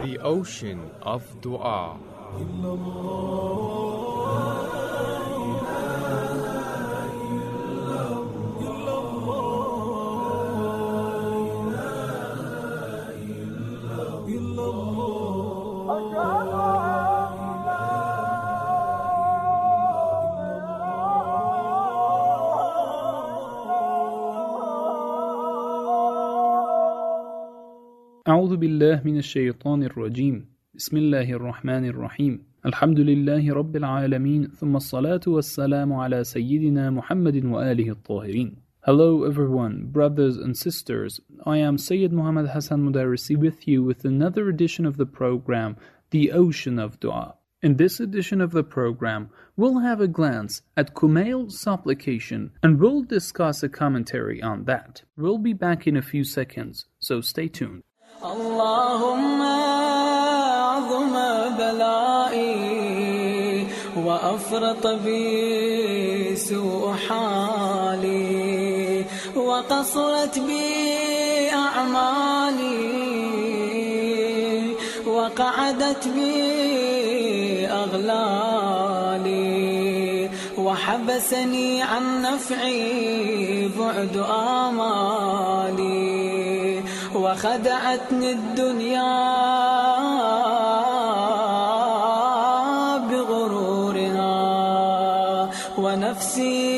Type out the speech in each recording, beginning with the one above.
The ocean of dua. أعوذ بالله من الشيطان الرجيم بسم الله الرحمن الرحيم الحمد لله رب العالمين ثم الصلاة والسلام على سيدنا محمد وآله الطاهرين. Hello everyone, brothers and sisters. I am Sayyid Muhammad Hassan Mudarrisi with you with another edition of the program, The Ocean of Dua. In this edition of the program, we'll have a glance at Kumail's supplication and we'll discuss a commentary on that. We'll be back in a few seconds, so stay tuned. اللهم عظم بلائي وأفرط بي سوء حالي وقصرت بي أعمالي وقعدت بي أغلالي وحبسني عن نفعي بعد آمالي وخدعتني الدنيا بغرورها ونفسي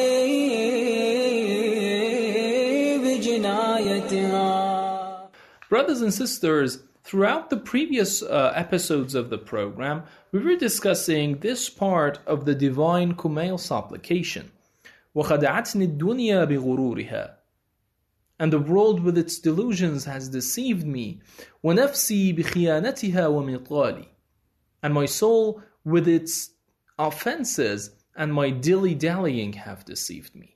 بجنايتها. Brothers and sisters, throughout the previous episodes of the program, we were discussing this part of the divine Kumail supplication. وَخَدَعَتْنِ الدُّنْيَا بِغُرُورِهَا. And the world with its delusions has deceived me. وَنَفْسِي بِخِيَانَتِهَا وَمِطَالِ. And my soul with its offenses and my dilly-dallying have deceived me.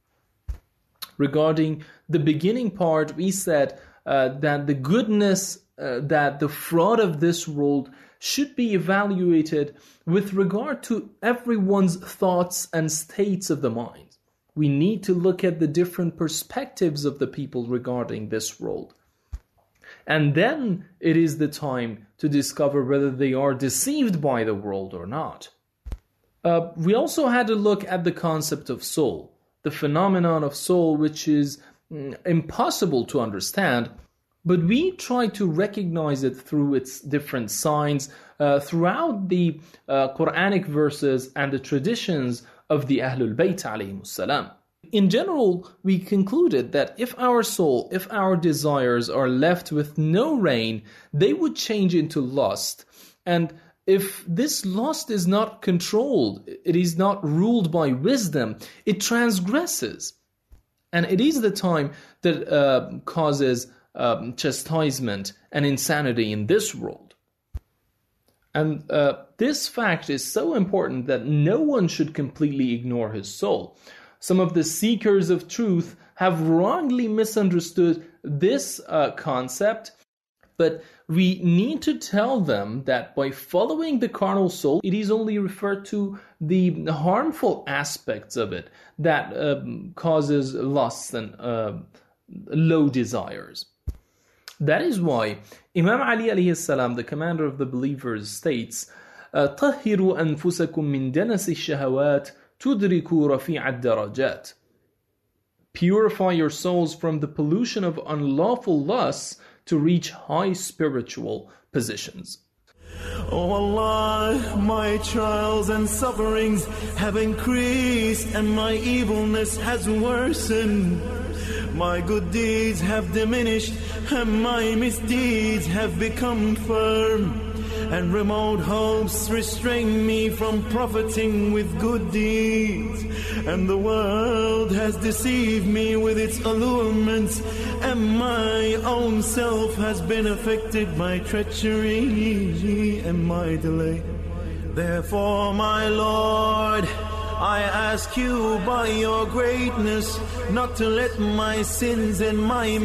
Regarding the beginning part, we said that the goodness, that the fraud of this world should be evaluated with regard to everyone's thoughts and states of the mind. We need to look at the different perspectives of the people regarding this world. And then it is the time to discover whether they are deceived by the world or not. We also had a look at the concept of soul, the phenomenon of soul, which is impossible to understand, but we try to recognize it through its different signs throughout the Quranic verses and the traditions of the Ahlul Bayt alayhimus salam. In general, we concluded that if our soul, if our desires are left with no rein, they would change into lust. And if this lust is not controlled, it is not ruled by wisdom, it transgresses. And it is the time that causes chastisement and insanity in this world. And this fact is so important that no one should completely ignore his soul. Some of the seekers of truth have wrongly misunderstood this concept, but we need to tell them that by following the carnal soul, it is only referred to the harmful aspects of it that causes lusts and low desires. That is why Imam Ali alayhi salam, the commander of the believers, states, طَهِّرُوا أَنفُسَكُم مِّن دَنَسِ الشَّهَوَاتِ تُدْرِكُوا رَفِيعَ الدَّرَجَاتِ. Purify your souls from the pollution of unlawful lusts to reach high spiritual positions. Oh Allah, my trials and sufferings have increased and my evilness has worsened. My good deeds have diminished and my misdeeds have become firm. And remote hopes restrain me from profiting with good deeds. And the world has deceived me with its allurements, and my own self has been affected by treachery and my delay. Therefore, my Lord, I ask you by your greatness not to let my sins and my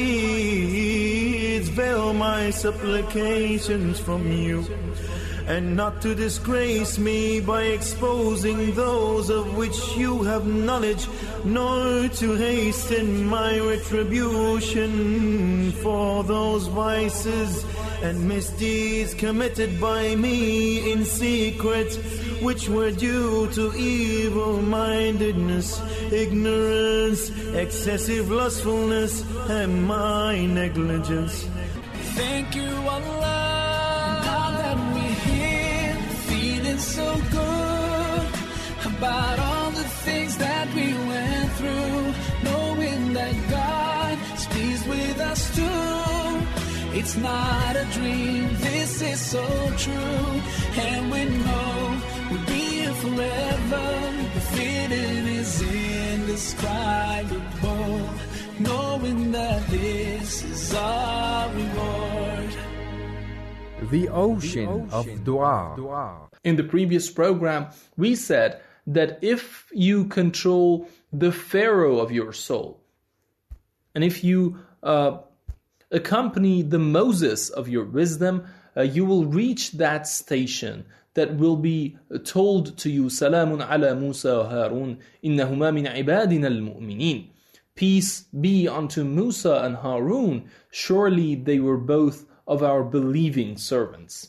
misdeeds veil my supplications from you, and not to disgrace me by exposing those of which you have knowledge, nor to hasten my retribution for those vices and misdeeds committed by me in secret, which were due to evil-mindedness, ignorance, excessive lustfulness, and my negligence. Thank you, Allah, now that we're here, feeling so good about all the things that we went through, knowing that God is pleased with us too. It's not a dream, this is so true, and we know we'll be here forever. The feeling is indescribable, knowing that this is our reward. The ocean of dua. In the previous program, we said that if you control the pharaoh of your soul, and if you accompany the Moses of your wisdom, you will reach that station that will be told to you, Salamun ala Musa wa Harun, innahuma min ibadina al-mu'minin. Peace be unto Musa and Harun, surely they were both of our believing servants.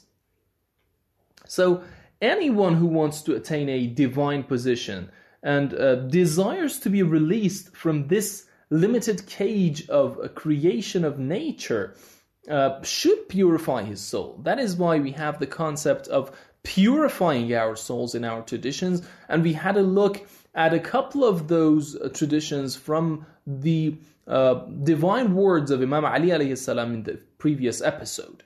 So anyone who wants to attain a divine position and desires to be released from this limited cage of a creation of nature should purify his soul. That is why we have the concept of purifying our souls in our traditions, and we had a look at a couple of those traditions from the divine words of Imam Ali alayhi salam in the previous episode.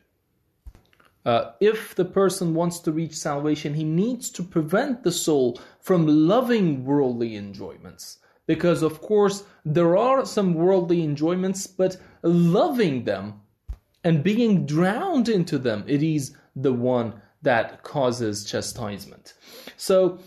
If the person wants to reach salvation, he needs to prevent the soul from loving worldly enjoyments. Because, of course, there are some worldly enjoyments, but loving them and being drowned into them, it is the one that causes chastisement. So,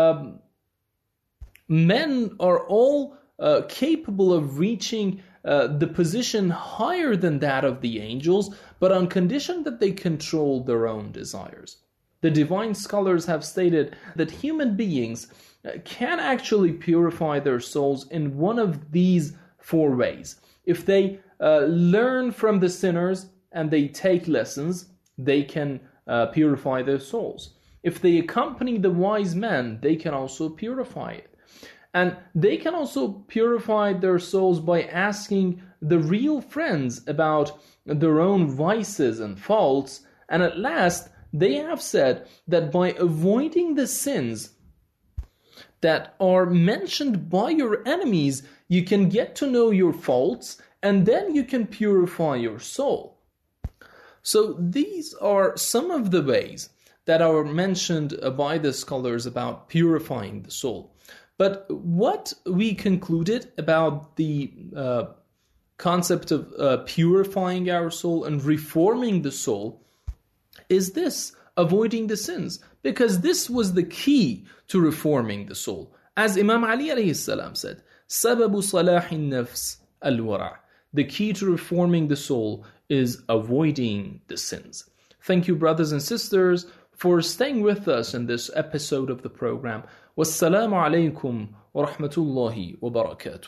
men are all capable of reaching the position higher than that of the angels, but on condition that they control their own desires. The divine scholars have stated that human beings can actually purify their souls in one of these four ways. If they learn from the sinners and they take lessons, they can purify their souls. If they accompany the wise men, they can also purify it. And they can also purify their souls by asking the real friends about their own vices and faults. And at last, they have said that by avoiding the sins that are mentioned by your enemies, you can get to know your faults, and then you can purify your soul. So these are some of the ways that are mentioned by the scholars about purifying the soul. But what we concluded about the concept of purifying our soul and reforming the soul is this: avoiding the sins. Because this was the key to reforming the soul. As Imam Ali alayhi salam said, سَبَبُ صَلَاحِ النَّفْسِ الْوَرَعِ. The key to reforming the soul is avoiding the sins. Thank you, brothers and sisters, for staying with us in this episode of the program. Wassalamu alaikum wa rahmatullahi wa barakatuh.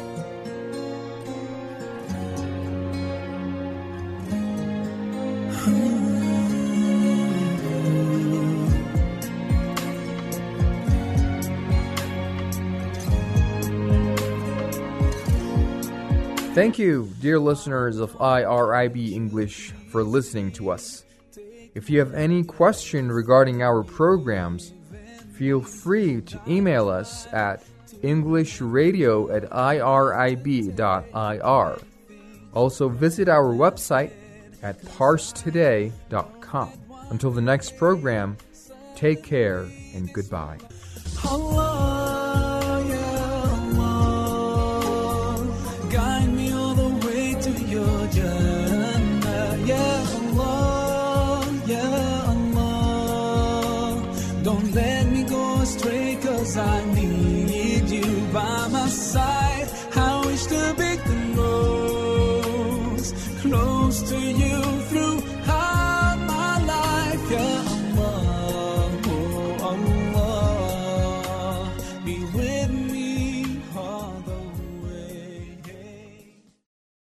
Thank you, dear listeners of IRIB English, for listening to us. If you have any question regarding our programs, feel free to email us at englishradio@irib.ir. Also visit our website at parstoday.com. Until the next program, take care and goodbye. Allah, ya Allah, guide me all the way to your Jannah. Ya Allah, ya Allah, don't let me go astray, 'cause I need you by my side.